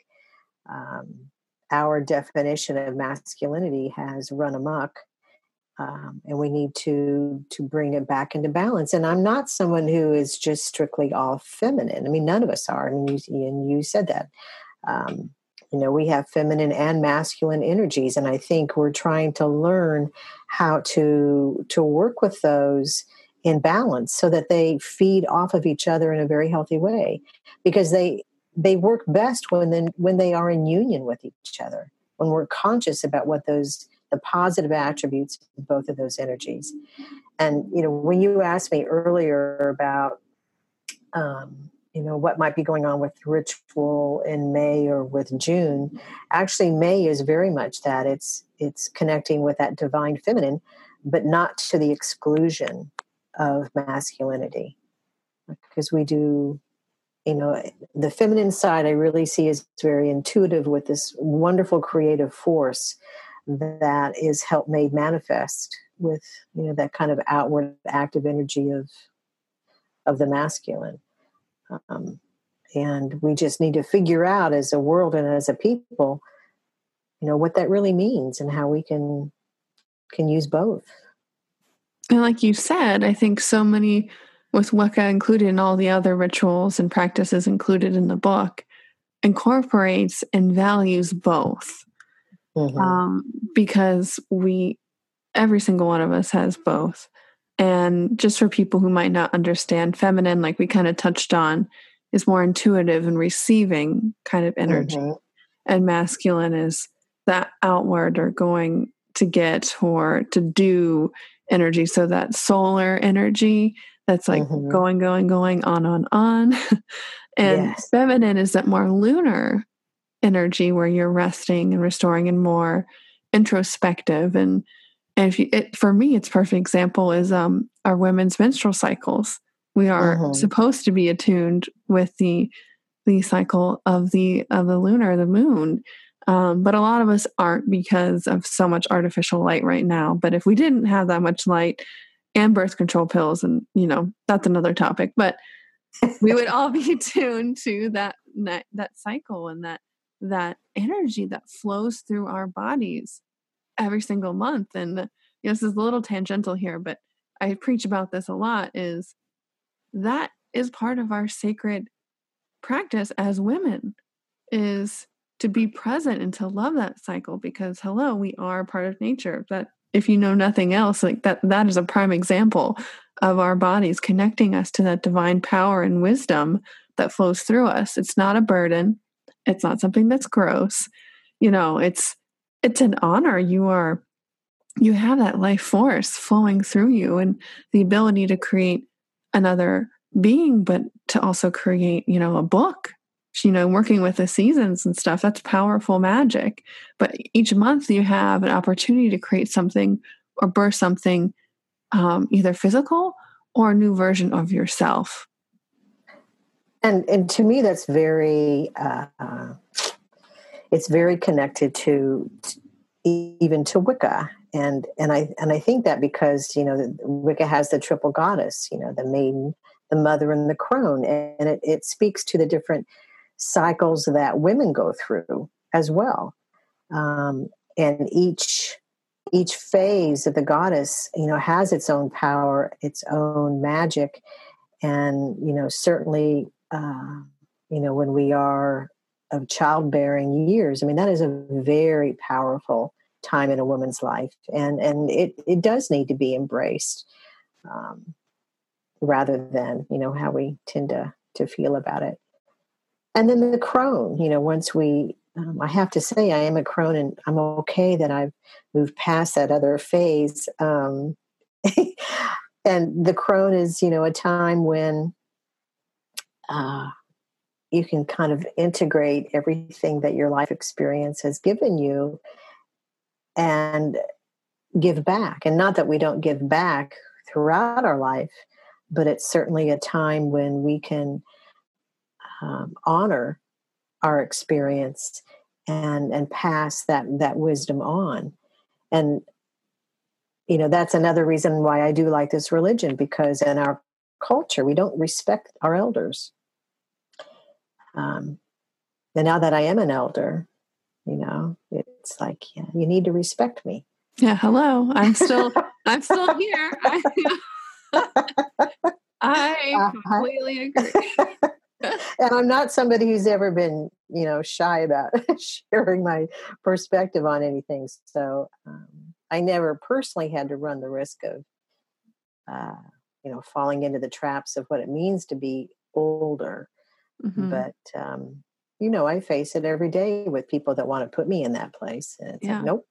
S2: um, our definition of masculinity has run amok, um, and we need to to bring it back into balance. And I'm not someone who is just strictly all feminine. I mean, none of us are. I mean, you, and you said that. Um, you know, we have feminine and masculine energies, and I think we're trying to learn how to to work with those in balance so that they feed off of each other in a very healthy way, because they they work best when then when they are in union with each other, when we're conscious about what those the positive attributes of both of those energies. And you know, when you asked me earlier about um, you know, what might be going on with ritual in May or with June, actually May is very much that. It's it's connecting with that divine feminine, but not to the exclusion of masculinity. Because we do, you know, the feminine side I really see is very intuitive with this wonderful creative force that is help made manifest with, you know, that kind of outward active energy of of the masculine. Um, and we just need to figure out as a world and as a people, you know, what that really means and how we can can use both.
S1: And like you said, I think so many, with Wicca included and all the other rituals and practices included in the book, incorporates and values both. Mm-hmm. Um, because we, every single one of us has both. And just for people who might not understand, feminine, like we kind of touched on, is more intuitive and receiving kind of energy. Mm-hmm. And masculine is that outward or going to get or to do energy. So that solar energy that's like mm-hmm. going, going, going on, on, on. And yes. Feminine is that more lunar energy where you're resting and restoring and more introspective. And And if you, it, for me, it's a perfect example is um, our women's menstrual cycles. We are mm-hmm. supposed to be attuned with the the cycle of the of the lunar, the moon, um, but a lot of us aren't because of so much artificial light right now. But if we didn't have that much light and birth control pills, and you know that's another topic. But we would all be tuned to that, that, that cycle and that, that energy that flows through our bodies every single month. And you know, this is a little tangential here, but I preach about this a lot, is that is part of our sacred practice as women, is to be present and to love that cycle, because hello, we are part of nature. That if you know nothing else, like that, that is a prime example of our bodies connecting us to that divine power and wisdom that flows through us. It's not a burden. It's not something that's gross. You know, it's, it's an honor. You are, you have that life force flowing through you and the ability to create another being, but to also create, you know, a book, you know, working with the seasons and stuff. That's powerful magic. But each month you have an opportunity to create something or birth something, um, either physical or a new version of yourself.
S2: And and to me, that's very, uh, it's very connected to, to even to Wicca. And and I and I think that because, you know, Wicca has the triple goddess, you know, the maiden, the mother, and the crone, and it, it speaks to the different cycles that women go through as well. Um, and each each phase of the goddess, you know, has its own power, its own magic, and you know, certainly, uh, you know, when we are of childbearing years, I mean, that is a very powerful time in a woman's life, and and it it does need to be embraced, um, rather than, you know, how we tend to to feel about it. And then the crone, you know, once we, um, I have to say, I am a crone, and I'm okay that I've moved past that other phase. Um, and the crone is, you know, a time when uh, you can kind of integrate everything that your life experience has given you and give back. And not that we don't give back throughout our life, but it's certainly a time when we can um, honor our experience and and pass that that wisdom on. And you know, that's another reason why I do like this religion, because in our culture we don't respect our elders. Um, and now that I am an elder, you know, it's like, yeah, you need to respect me.
S1: Yeah, hello. I'm still I'm still here. I, I completely agree.
S2: And I'm not somebody who's ever been, you know, shy about sharing my perspective on anything. So um, I never personally had to run the risk of, uh, you know, falling into the traps of what it means to be older. Mm-hmm. But, um, you know, I face it every day with people that want to put me in that place. And it's yeah. like, nope,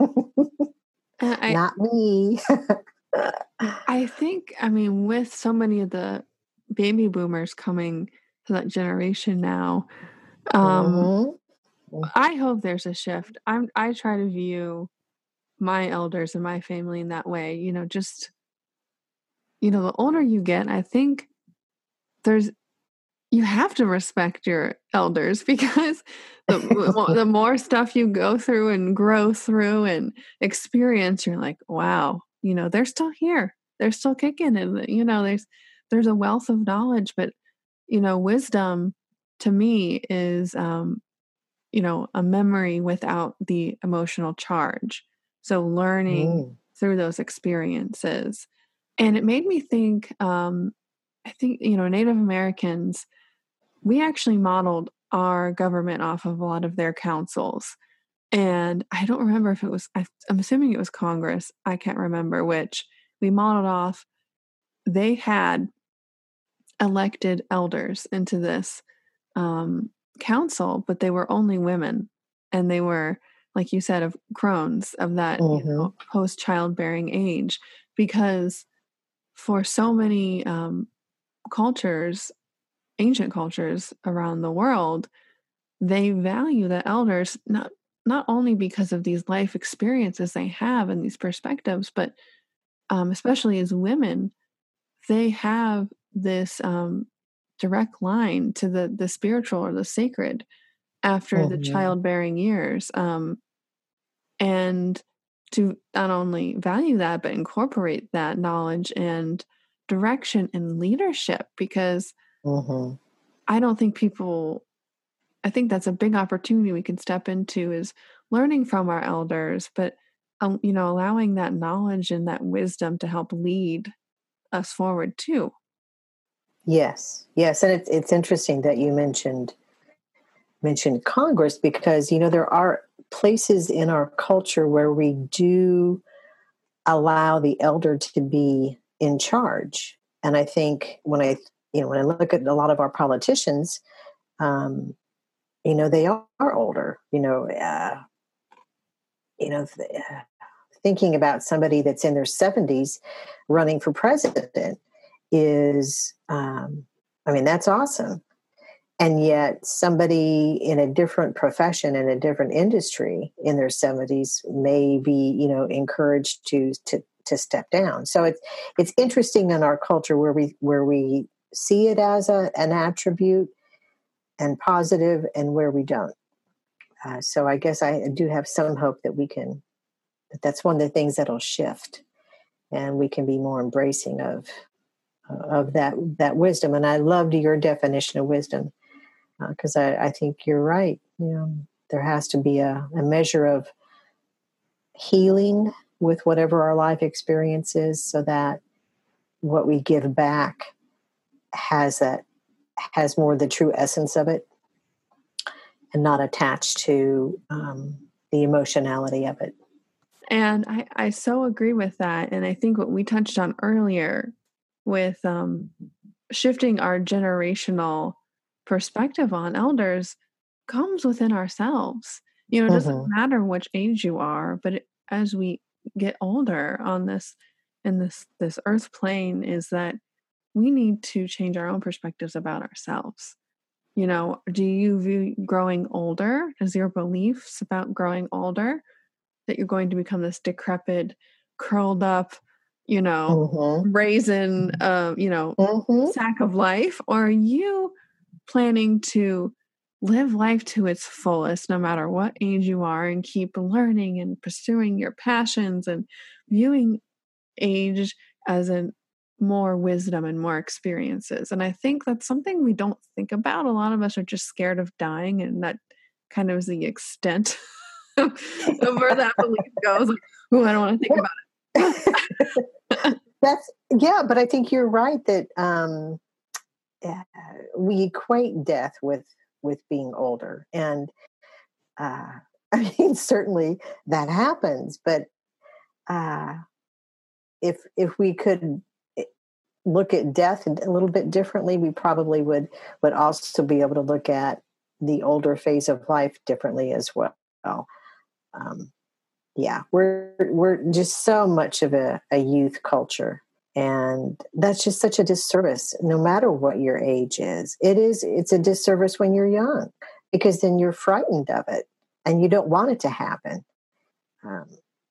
S2: I, not me.
S1: I think, I mean, with so many of the baby boomers coming to that generation now, um, mm-hmm. I hope there's a shift. I'm, I try to view my elders and my family in that way, you know, just, you know, the older you get, I think there's, you have to respect your elders, because the, the more stuff you go through and grow through and experience, you're like, wow, you know, they're still here. They're still kicking. And, you know, there's, there's a wealth of knowledge, but, you know, wisdom to me is, um, you know, a memory without the emotional charge. So learning mm. through those experiences. And it made me think, um, I think, you know, Native Americans, we actually modeled our government off of a lot of their councils. And I don't remember if it was, I, I'm assuming it was Congress. I can't remember which. We modeled off. They had elected elders into this um, council, but they were only women. And they were, like you said, of crones, of that mm-hmm. you know, post-childbearing age. Because for so many um, cultures, ancient cultures around the world, they value the elders not not only because of these life experiences they have and these perspectives, but um, especially as women, they have this um, direct line to the the spiritual or the sacred after mm-hmm. the childbearing years, um, and to not only value that but incorporate that knowledge and direction and leadership, because
S2: Mm-hmm.
S1: I don't think people, I think that's a big opportunity we can step into, is learning from our elders, but, um, you know, allowing that knowledge and that wisdom to help lead us forward too.
S2: Yes, yes, and it's it's interesting that you mentioned mentioned Congress, because you know there are places in our culture where we do allow the elder to be in charge. And I think when I you know when I look at a lot of our politicians, um, you know they are, are older. You know, uh, you know, th- uh, thinking about somebody that's in their seventies running for president is, um, I mean, that's awesome. And yet somebody in a different profession, in a different industry, in their seventies may be, you know, encouraged to to to step down. So it's it's interesting in our culture where we where we see it as a, an attribute and positive, and where we don't. Uh, so I guess I do have some hope that we can, that that's one of the things that'll shift, and we can be more embracing of of that that wisdom. And I loved your definition of wisdom, because uh, I, I think you're right. You know, there has to be a, a measure of healing with whatever our life experience is, so that what we give back has that has more of the true essence of it, and not attached to um, the emotionality of it.
S1: And I, I so agree with that. And I think what we touched on earlier with um, shifting our generational perspective on elders comes within ourselves. You know, it doesn't
S2: Mm-hmm.
S1: matter which age you are, but it, as we get older on this, in this this earth plane, is that we need to change our own perspectives about ourselves. You know, do you view growing older as your beliefs about growing older, that you're going to become this decrepit, curled up, you know,
S2: Mm-hmm.
S1: raisin, uh, you know,
S2: Mm-hmm.
S1: sack of life? Or are you planning to live life to its fullest, no matter what age you are, and keep learning and pursuing your passions and viewing age as in more wisdom and more experiences? And I think that's something we don't think about. A lot of us are just scared of dying, and that kind of is the extent of where that belief goes. Like, oh, I don't want to think about it.
S2: That's yeah, but I think you're right that um, yeah, we equate death with with being older, and uh, I mean certainly that happens. But uh, if if we could eh, look at death a little bit differently, we probably would would also be able to look at the older phase of life differently as well. Um, yeah, we're we're just so much of a, a youth culture, and that's just such a disservice. No matter what your age is, it is it's a disservice when you're young, because then you're frightened of it and you don't want it to happen. Um,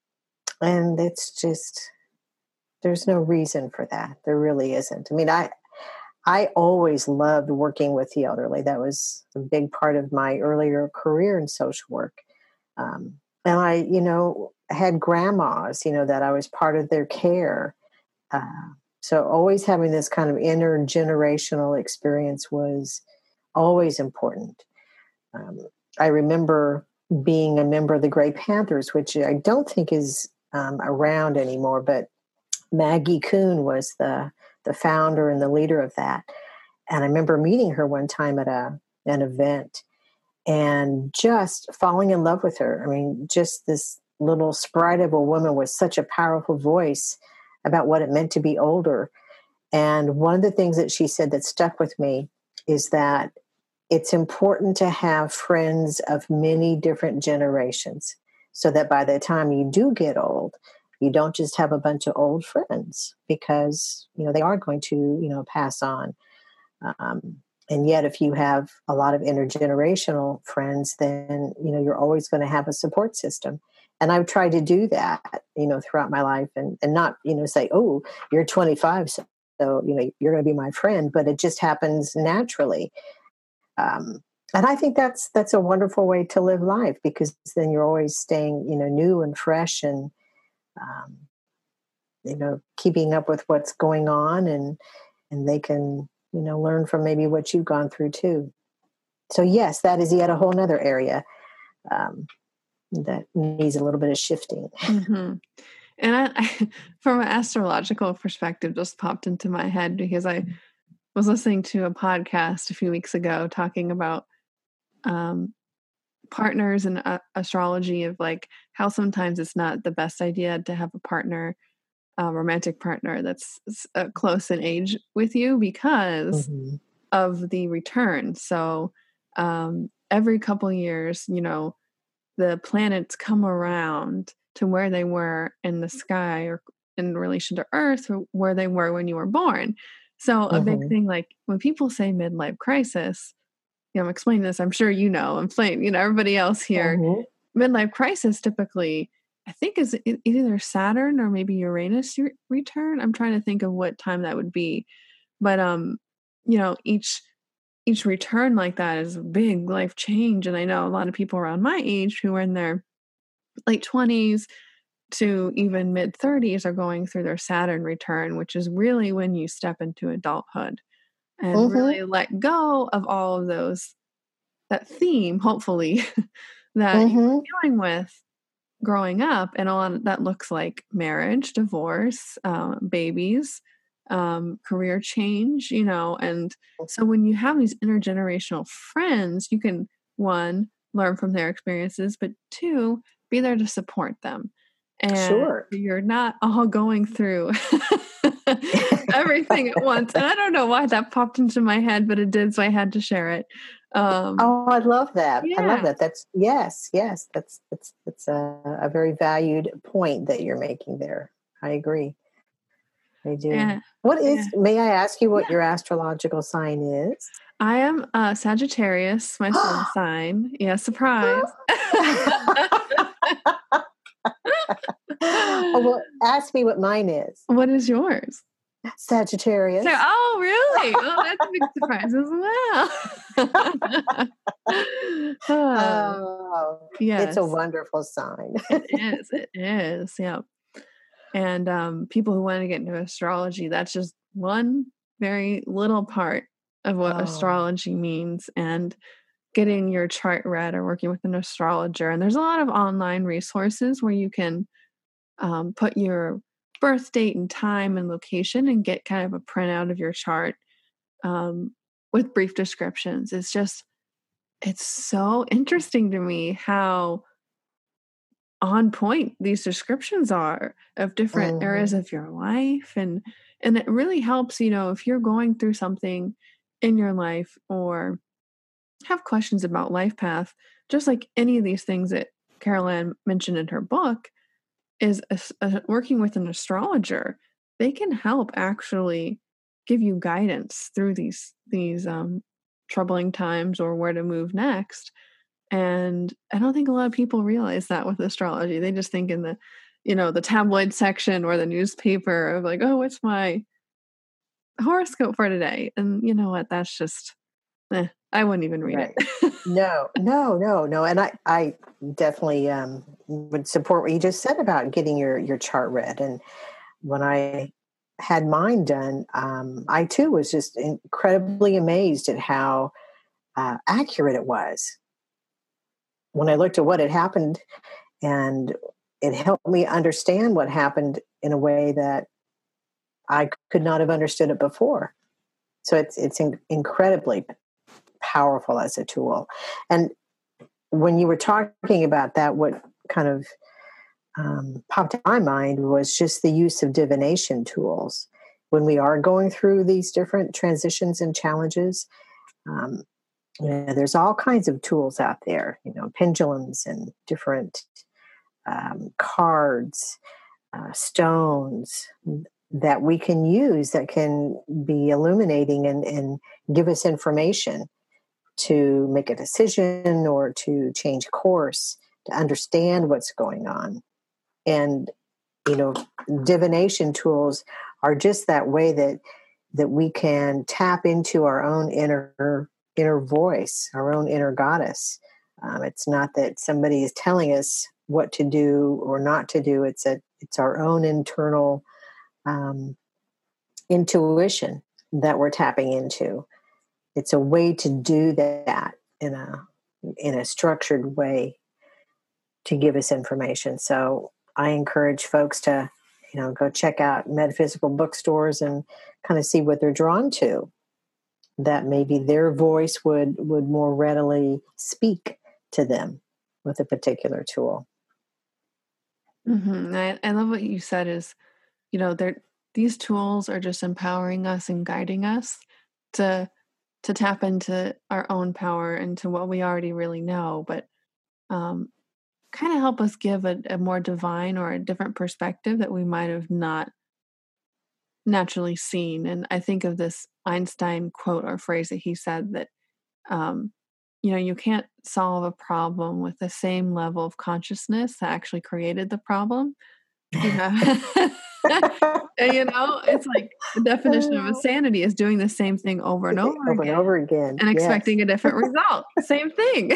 S2: and it's just there's no reason for that. There really isn't. I mean, I I always loved working with the elderly. That was a big part of my earlier career in social work. Um, and I, you know, had grandmas, you know, that I was part of their care. Uh, so always having this kind of intergenerational experience was always important. Um, I remember being a member of the Grey Panthers, which I don't think is um, around anymore, but Maggie Kuhn was the the founder and the leader of that. And I remember meeting her one time at a an event and just falling in love with her. I mean, just this little sprite of a woman with such a powerful voice about what it meant to be older. And one of the things that she said that stuck with me is that it's important to have friends of many different generations, so that by the time you do get old, you don't just have a bunch of old friends, because, you know, they are going to, you know, pass on. Um, and yet, if you have a lot of intergenerational friends, then, you know, you're always going to have a support system. And I've tried to do that, you know, throughout my life, and, and not, you know, say, oh, you're twenty-five, so, so, you know, you're going to be my friend, but it just happens naturally. Um, and I think that's, that's a wonderful way to live life, because then you're always staying, you know, new and fresh, and, um, you know, keeping up with what's going on, and, and they can you know, learn from maybe what you've gone through too. So yes, that is yet a whole nother area um, that needs a little bit of shifting.
S1: Mm-hmm. And I, I, from an astrological perspective, just popped into my head because I was listening to a podcast a few weeks ago talking about um, partners and uh, astrology, of like how sometimes it's not the best idea to have a partner, a romantic partner that's uh, close in age with you because
S2: Mm-hmm.
S1: of the return. So um, every couple years, you know, the planets come around to where they were in the sky or in relation to Earth, or where they were when you were born. So a big
S2: Mm-hmm.
S1: thing, like when people say midlife crisis, you know, I'm explaining this, I'm sure you know, I'm playing, you know, everybody else here.
S2: Mm-hmm.
S1: Midlife crisis typically, I think, is either Saturn or maybe Uranus return. I'm trying to think of what time that would be. But, um, you know, each each return like that is a big life change. And I know a lot of people around my age who are in their late twenties to even mid thirties are going through their Saturn return, which is really when you step into adulthood and
S2: Mm-hmm.
S1: really let go of all of those, that theme, hopefully, that you
S2: Mm-hmm.
S1: were dealing with growing up. And a lot of that looks like marriage, divorce, uh, babies, um, career change, you know. And so when you have these intergenerational friends, you can, one, learn from their experiences, but two, be there to support them. And
S2: Sure.
S1: you're not all going through everything at once. And I don't know why that popped into my head, but it did, so I had to share it. Um,
S2: Oh, I love that. I love
S1: yeah.
S2: that. That's yes, yes. That's that's that's a, a very valued point that you're making there. I agree. I do.
S1: Yeah.
S2: What
S1: Yeah.
S2: is? May I ask you what
S1: Yeah.
S2: your astrological sign is?
S1: I am uh, Sagittarius, my sun sign. Yeah, surprise.
S2: Oh, well, ask me what mine is.
S1: What is yours? So,
S2: Sagittarius.
S1: oh, really? Oh, that's a big surprise as well. uh,
S2: Oh, it's a
S1: yes,
S2: wonderful sign.
S1: it is. It is. Yeah. And um, people who want to get into astrology, that's just one very little part of what
S2: Oh,
S1: astrology means. And getting your chart read or working with an astrologer. And there's a lot of online resources where you can um, put your birth date and time and location and get kind of a printout of your chart um, with brief descriptions. It's just, it's so interesting to me how on point these descriptions are of different areas
S2: mm-hmm.
S1: of your life. And and it really helps, you know, if you're going through something in your life or have questions about life path, just like any of these things that Caroline mentioned in her book, is a, a, working with an astrologer. They can help actually give you guidance through these these um, troubling times or where to move next. And I don't think a lot of people realize that with astrology. They just think in the, you know, the tabloid section or the newspaper of like, oh, what's my horoscope for today? And you know what? That's just, eh, I wouldn't even read
S2: Right.
S1: it.
S2: No, no, no, no. And I, I definitely um, would support what you just said about getting your, your chart read. And when I had mine done, um, I too was just incredibly amazed at how uh, accurate it was. When I looked at what had happened, and it helped me understand what happened in a way that I could not have understood it before. So it's it's in, incredibly powerful as a tool. And when you were talking about that, what kind of um, popped in my mind was just the use of divination tools when we are going through these different transitions and challenges. Um, you know, there's all kinds of tools out there. You know, pendulums and different um, cards, uh, stones that we can use that can be illuminating and, and give us information to make a decision or to change course, to understand what's going on. And, you know, divination tools are just that way that that we can tap into our own inner inner voice, our own inner goddess. Um, it's not that somebody is telling us what to do or not to do. It's a it's our own internal um, intuition. that we're tapping into. It's a way to do that in a in a structured way to give us information. So I encourage folks to, you know, go check out metaphysical bookstores and kind of see what they're drawn to, that maybe their voice would would more readily speak to them with a particular tool.
S1: Mm-hmm. I, I love what you said is, you know, they're, these tools are just empowering us and guiding us to to tap into our own power and to what we already really know, but um, kind of help us give a, a more divine or a different perspective that we might have not naturally seen. And I think of this Einstein quote or phrase that he said that, um, you know, you can't solve a problem with the same level of consciousness that actually created the problem. You know, and, you know, it's like the definition of insanity is doing the same thing over and over,
S2: over
S1: again,
S2: and over again
S1: and expecting
S2: yes.
S1: a different result. Same thing.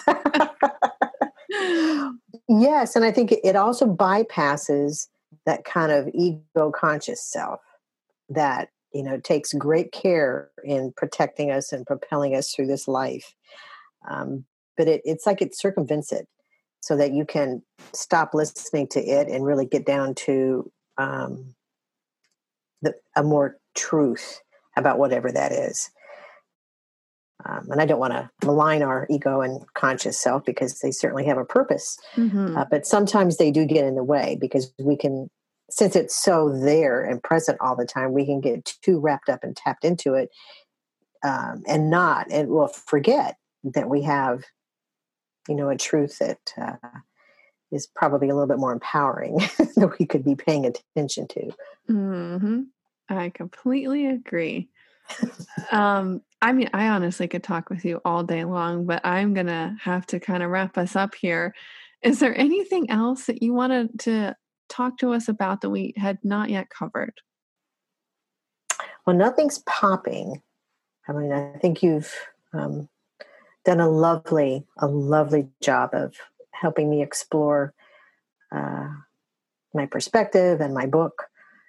S2: Yes, and I think it also bypasses that kind of ego conscious self that, you know, takes great care in protecting us and propelling us through this life. Um, but it, it's like it circumvents it so that you can stop listening to it and really get down to um, the, a more truth about whatever that is. Um, and I don't want to malign our ego and conscious self because they certainly have a purpose.
S1: Mm-hmm.
S2: Uh, but sometimes they do get in the way because we can, since it's so there and present all the time, we can get too wrapped up and tapped into it um, and not, and we'll forget that we have, you know, a truth that uh, is probably a little bit more empowering that we could be paying attention to.
S1: Mm-hmm. I completely agree. um, I mean, I honestly could talk with you all day long, but I'm going to have to kind of wrap us up here. Is there anything else that you wanted to talk to us about that we had not yet covered?
S2: Well, nothing's popping. I mean, I think you've um, done a lovely, a lovely job of helping me explore uh, my perspective and my book.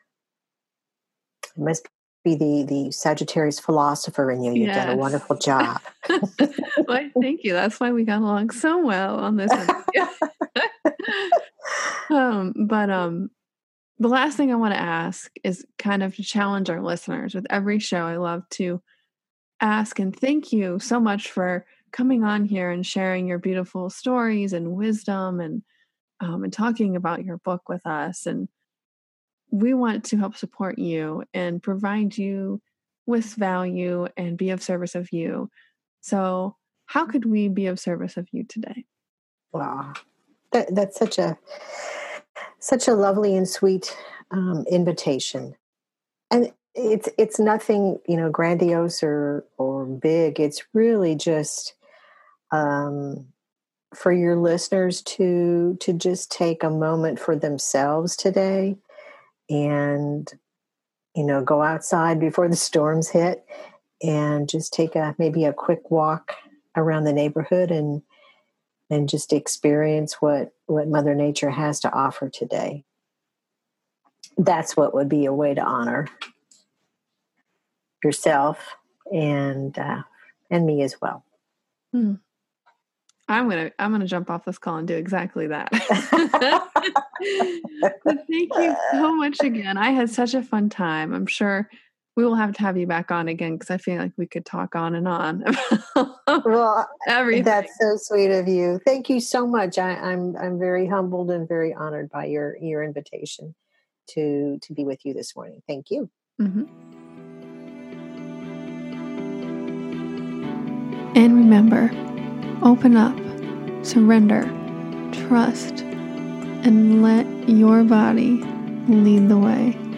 S2: It must be the, the Sagittarius philosopher in you. You've yes. done a wonderful job.
S1: Well, thank you. That's why we got along so well on this um, but um, the last thing I want to ask is kind of to challenge our listeners. With every show, I love to ask and thank you so much for coming on here and sharing your beautiful stories and wisdom and um, and talking about your book with us. And we want to help support you and provide you with value and be of service of you. So how could we be of service of you today?
S2: Wow. That, that's such a such a lovely and sweet um, invitation. And it's it's nothing, you know, grandiose or, or big. It's really just um, for your listeners to to just take a moment for themselves today and, you know, go outside before the storms hit and just take a maybe a quick walk around the neighborhood and and just experience what, what Mother Nature has to offer today. That's what would be a way to honor yourself and uh, and me as well.
S1: Hmm. I'm gonna I'm gonna jump off this call and do exactly that. Thank you so much again. I had such a fun time. I'm sure we will have to have you back on again because I feel like we could talk on and on.
S2: Well,
S1: everything.
S2: That's so sweet of you. Thank you so much. I, I'm I'm very humbled and very honored by your your invitation to to be with you this morning. Thank you.
S1: Mm-hmm. And remember, open up, surrender, trust, and let your body lead the way.